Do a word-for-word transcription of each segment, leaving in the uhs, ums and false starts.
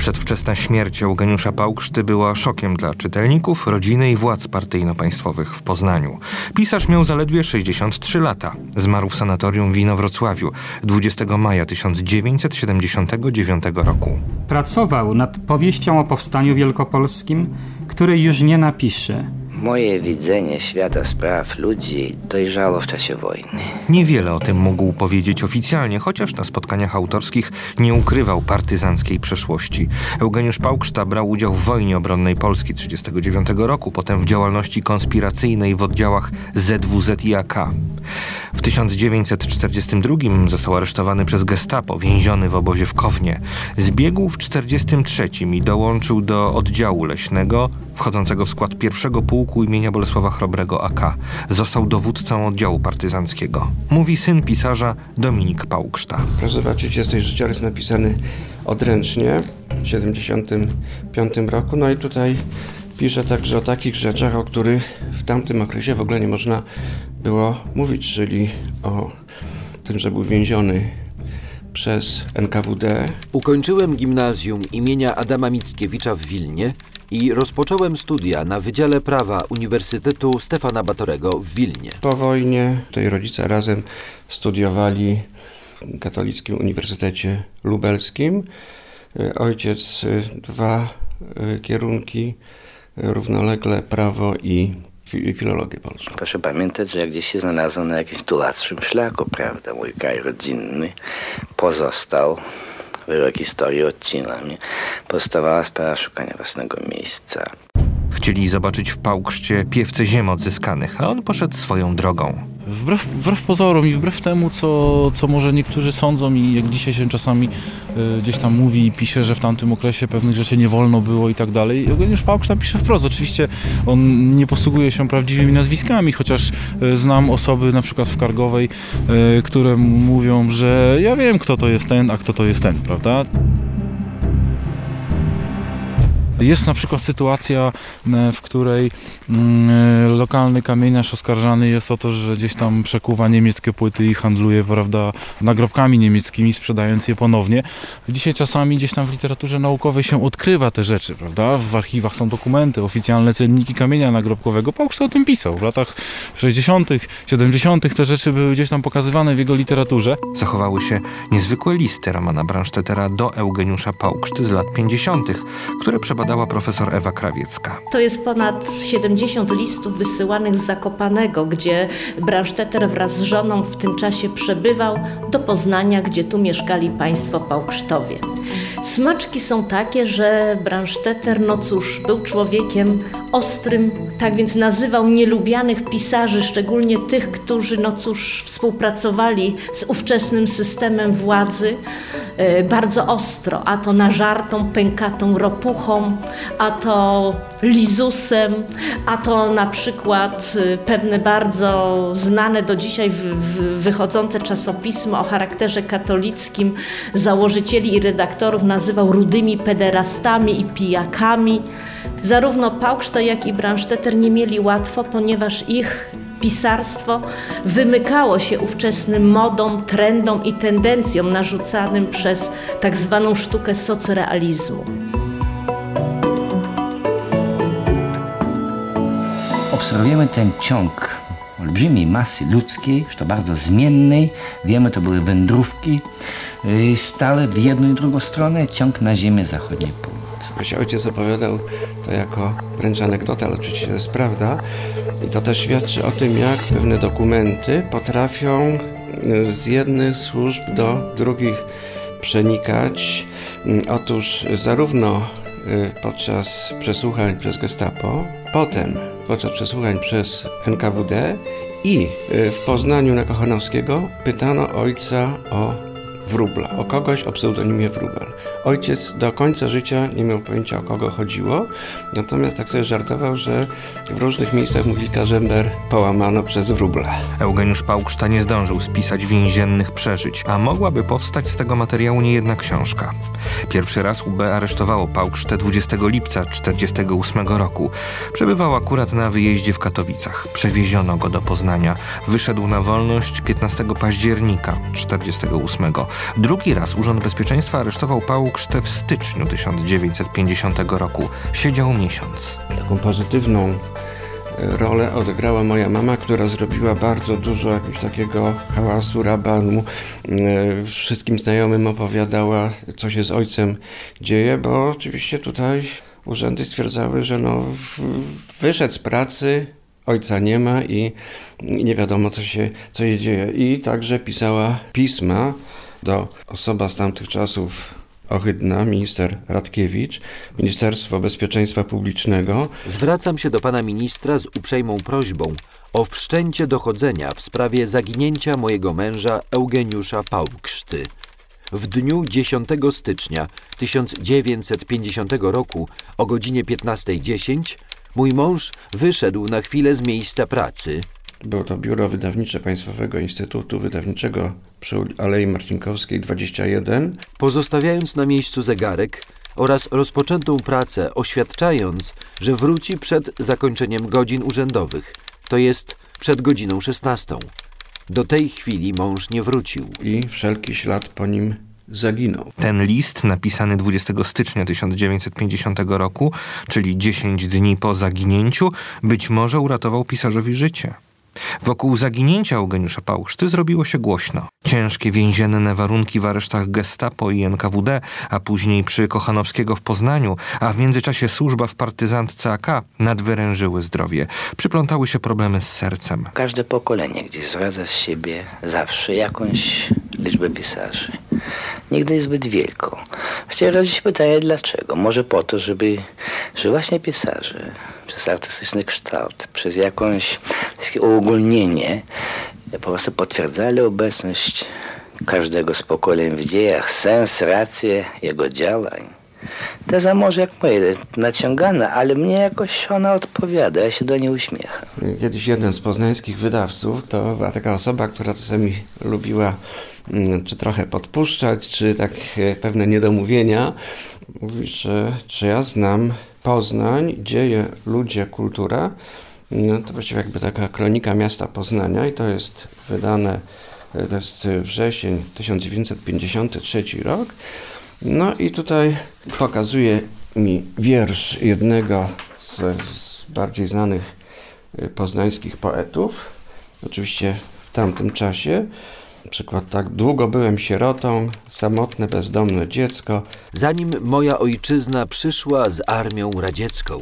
Przedwczesna śmierć Eugeniusza Pałkszty była szokiem dla czytelników, rodziny i władz partyjno-państwowych w Poznaniu. Pisarz miał zaledwie sześćdziesiąt trzy lata. Zmarł w sanatorium w Inowrocławiu dwudziestego maja tysiąc dziewięćset siedemdziesiątego dziewiątego roku. Pracował nad powieścią o Powstaniu Wielkopolskim, której już nie napisze. Moje widzenie świata, spraw, ludzi dojrzało w czasie wojny. Niewiele o tym mógł powiedzieć oficjalnie, chociaż na spotkaniach autorskich nie ukrywał partyzanckiej przeszłości. Eugeniusz Pałkszta brał udział w wojnie obronnej Polski tysiąc dziewięćset trzydziestego dziewiątego roku, potem w działalności konspiracyjnej w oddziałach Z W Z i A K. W tysiąc dziewięćset czterdziestym drugim został aresztowany przez gestapo, więziony w obozie w Kownie. Zbiegł w czterdziestym trzecim i dołączył do oddziału leśnego, wchodzącego w skład pierwszego pułku imienia Bolesława Chrobrego A K. Został dowódcą oddziału partyzanckiego. Mówi syn pisarza Dominik Pałkszta. Proszę zobaczyć, jest tutaj życiorys napisany odręcznie w siedemdziesiątym piątym roku. No i tutaj pisze także o takich rzeczach, o których w tamtym okresie w ogóle nie można było mówić, czyli o tym, że był więziony przez N K W D. Ukończyłem gimnazjum imienia Adama Mickiewicza w Wilnie i rozpocząłem studia na Wydziale Prawa Uniwersytetu Stefana Batorego w Wilnie. Po wojnie tutaj rodzice razem studiowali w Katolickim Uniwersytecie Lubelskim. Ojciec dwa kierunki równolegle, prawo i filologię polską. Proszę pamiętać, że jak gdzieś się znalazł na jakimś tułaczym szlaku, prawda, mój kraj rodzinny pozostał. Wyrok historii odcina mnie. Powstawała sprawa szukania własnego miejsca. Chcieli zobaczyć w Pałkszcie piewcę ziem odzyskanych, a on poszedł swoją drogą. Wbrew, wbrew pozorom i wbrew temu, co, co może niektórzy sądzą i jak dzisiaj się czasami y, gdzieś tam mówi i pisze, że w tamtym okresie pewnych rzeczy nie wolno było i tak dalej. Eugeniusz Pałkszta pisze wprost. Oczywiście on nie posługuje się prawdziwymi nazwiskami, chociaż y, znam osoby na przykład w Kargowej, y, które mówią, że ja wiem, kto to jest ten, a kto to jest ten, prawda? Jest na przykład sytuacja, w której mm, lokalny kamieniarz oskarżany jest o to, że gdzieś tam przekuwa niemieckie płyty i handluje, prawda, nagrobkami niemieckimi, sprzedając je ponownie. Dzisiaj czasami gdzieś tam w literaturze naukowej się odkrywa te rzeczy, prawda? W archiwach są dokumenty, oficjalne cenniki kamienia nagrobkowego. Pałkszta o tym pisał. W latach sześćdziesiątych, siedemdziesiątych te rzeczy były gdzieś tam pokazywane w jego literaturze. Zachowały się niezwykłe listy Romana Bransztetera do Eugeniusza Pałkszty z lat pięćdziesiątych, które przebadała profesor Ewa Krawiecka. To jest ponad siedemdziesiąt listów wysyłanych z Zakopanego, gdzie Branszteter wraz z żoną w tym czasie przebywał do Poznania, gdzie tu mieszkali państwo Pałksztowie. Smaczki są takie, że Branszteter, no cóż, był człowiekiem ostrym, tak więc nazywał nielubianych pisarzy, szczególnie tych, którzy, no cóż, współpracowali z ówczesnym systemem władzy, e, bardzo ostro, a to nażartą, pękatą ropuchą, a to lizusem, a to na przykład pewne bardzo znane do dzisiaj w, w, wychodzące czasopismo o charakterze katolickim założycieli i redaktorów nazywał rudymi pederastami i pijakami. Zarówno Pałkszta, jak i Branszteter nie mieli łatwo, ponieważ ich pisarstwo wymykało się ówczesnym modom, trendom i tendencjom narzucanym przez tak zwaną sztukę socrealizmu. Obserwujemy ten ciąg olbrzymiej masy ludzkiej, zresztą bardzo zmiennej. Wiemy, to były wędrówki stale w jedną i drugą stronę, ciąg na ziemię zachodniej północ. Właśnie ojciec opowiadał to jako wręcz anegdotę, ale oczywiście to jest prawda. I to też świadczy o tym, jak pewne dokumenty potrafią z jednych służb do drugich przenikać. Otóż zarówno podczas przesłuchań przez gestapo, potem podczas przesłuchań przez N K W D i w Poznaniu na Kochanowskiego pytano ojca o Wróbla, o kogoś o pseudonimie Wróbel. Ojciec do końca życia nie miał pojęcia, o kogo chodziło, natomiast tak sobie żartował, że w różnych miejscach Mówilka Żember połamano przez Wróbla. Eugeniusz Pałkszta nie zdążył spisać więziennych przeżyć, a mogłaby powstać z tego materiału niejedna książka. Pierwszy raz U B aresztowało Pałksztę dwudziestego lipca tysiąc dziewięćset czterdziestego ósmego roku. Przebywał akurat na wyjeździe w Katowicach. Przewieziono go do Poznania. Wyszedł na wolność piętnastego października tysiąc dziewięćset czterdziestego ósmego. Drugi raz Urząd Bezpieczeństwa aresztował Pałksztę Pałkrztę w styczniu tysiąc dziewięćset pięćdziesiątego roku. Siedział miesiąc. Taką pozytywną rolę odegrała moja mama, która zrobiła bardzo dużo jakiegoś takiego hałasu, rabanu. Wszystkim znajomym opowiadała, co się z ojcem dzieje, bo oczywiście tutaj urzędy stwierdzały, że no, wyszedł z pracy, ojca nie ma i nie wiadomo, co się, co się dzieje. I także pisała pisma do osoba z tamtych czasów ohydna, minister Radkiewicz, Ministerstwo Bezpieczeństwa Publicznego. Zwracam się do pana ministra z uprzejmą prośbą o wszczęcie dochodzenia w sprawie zaginięcia mojego męża Eugeniusza Pałkszty. W dniu dziesiątego stycznia tysiąc dziewięćset pięćdziesiątego roku o godzinie piętnasta dziesięć mój mąż wyszedł na chwilę z miejsca pracy. Było to biuro wydawnicze Państwowego Instytutu Wydawniczego przy Alei Marcinkowskiej dwadzieścia jeden. Pozostawiając na miejscu zegarek oraz rozpoczętą pracę, oświadczając, że wróci przed zakończeniem godzin urzędowych, to jest przed godziną szesnastą. Do tej chwili mąż nie wrócił. I wszelki ślad po nim zaginął. Ten list, napisany dwudziestego stycznia tysiąc dziewięćset pięćdziesiątego roku, czyli dziesięć dni po zaginięciu, być może uratował pisarzowi życie. Wokół zaginięcia Eugeniusza Pałkszty zrobiło się głośno. Ciężkie więzienne warunki w aresztach Gestapo i N K W D, a później przy Kochanowskiego w Poznaniu, a w międzyczasie służba w partyzantce A K nadwyrężyły zdrowie. Przyplątały się problemy z sercem. Każde pokolenie gdzieś zradza z siebie zawsze jakąś liczbę pisarzy. Nigdy jest zbyt wielką. Właściwie rodzi się pytanie, dlaczego? Może po to, żeby, że właśnie pisarze przez artystyczny kształt, przez jakąś takie uogólnienie po prostu potwierdzali obecność każdego z pokoleń w dziejach, sens, rację jego działań. Teza może jak moje naciągana, ale mnie jakoś ona odpowiada, ja się do niej uśmiecham. Kiedyś jeden z poznańskich wydawców, to była taka osoba, która czasami lubiła czy trochę podpuszczać, czy tak pewne niedomówienia. Mówi, że czy ja znam Poznań, dzieje, ludzie, kultura. No, to właściwie jakby taka kronika miasta Poznania i to jest wydane, to jest wrzesień tysiąc dziewięćset pięćdziesiąty trzeci rok. No i tutaj pokazuje mi wiersz jednego z, z bardziej znanych poznańskich poetów, oczywiście w tamtym czasie. Na przykład tak, długo byłem sierotą, samotne, bezdomne dziecko. Zanim moja ojczyzna przyszła z armią radziecką,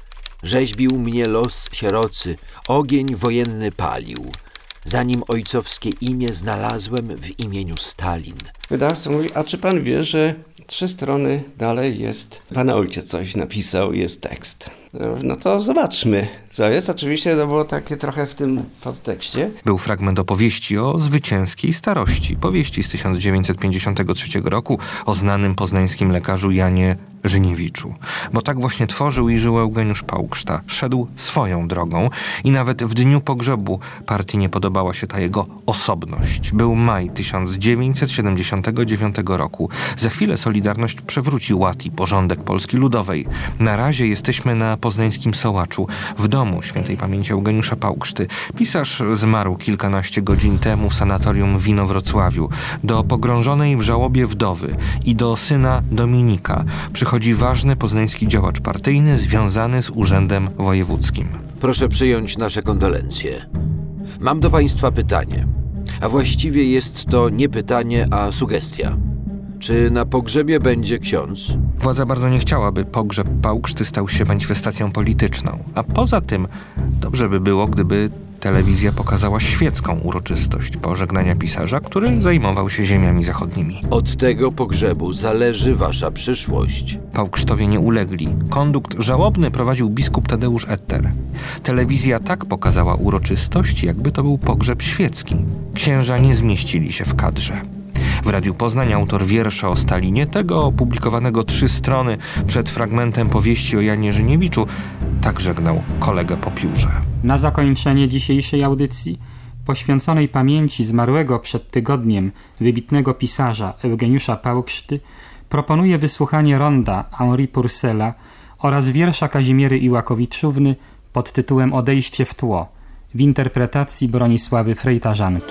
rzeźbił mnie los sierocy, ogień wojenny palił. Zanim ojcowskie imię znalazłem w imieniu Stalin. Wydawca mówi, a czy pan wie, że trzy strony dalej jest, pana ojciec coś napisał, jest tekst. No to zobaczmy, co jest. Oczywiście to było takie trochę w tym podtekście. Był fragment opowieści o zwycięskiej starości. Powieści z tysiąc dziewięćset pięćdziesiątego trzeciego roku o znanym poznańskim lekarzu Janie Żyniewiczu. Bo tak właśnie tworzył i żył Eugeniusz Pałkszta. Szedł swoją drogą i nawet w dniu pogrzebu partii nie podobała się ta jego osobność. Był maj tysiąc dziewięćset siedemdziesiątego dziewiątego roku. Za chwilę Solidarność przewróci ład i porządek Polski Ludowej. Na razie jesteśmy na poznańskim Sołaczu, w domu świętej pamięci Eugeniusza Pałkszty. Pisarz zmarł kilkanaście godzin temu w sanatorium w Inowrocławiu. Do pogrążonej w żałobie wdowy i do syna Dominika przychodzi ważny poznański działacz partyjny związany z urzędem wojewódzkim. Proszę przyjąć nasze kondolencje. Mam do państwa pytanie, a właściwie jest to nie pytanie, a sugestia. Czy na pogrzebie będzie ksiądz? Władza bardzo nie chciała, by pogrzeb Pałkszty stał się manifestacją polityczną. A poza tym dobrze by było, gdyby telewizja pokazała świecką uroczystość pożegnania pisarza, który zajmował się ziemiami zachodnimi. Od tego pogrzebu zależy wasza przyszłość. Pałksztowie nie ulegli. Kondukt żałobny prowadził biskup Tadeusz Etter. Telewizja tak pokazała uroczystość, jakby to był pogrzeb świecki. Księża nie zmieścili się w kadrze. W Radiu Poznań autor wiersza o Stalinie, tego opublikowanego trzy strony przed fragmentem powieści o Janie Żyniewiczu, tak żegnał kolegę po piórze. Na zakończenie dzisiejszej audycji, poświęconej pamięci zmarłego przed tygodniem wybitnego pisarza Eugeniusza Pałkszty, proponuję wysłuchanie ronda Henri Purcella oraz wiersza Kazimiery Iłakowiczówny pod tytułem Odejście w tło w interpretacji Bronisławy Frejtarzanki.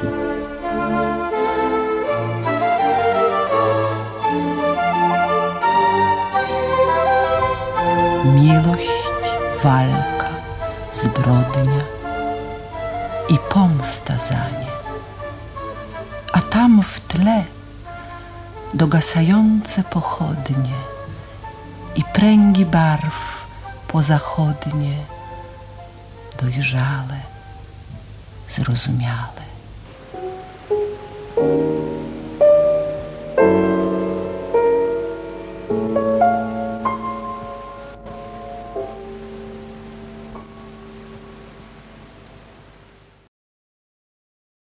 miłość, walka, zbrodnia i pomsta za nie. A tam w tle dogasające pochodnie i pręgi barw pozachodnie, dojrzale, zrozumiale.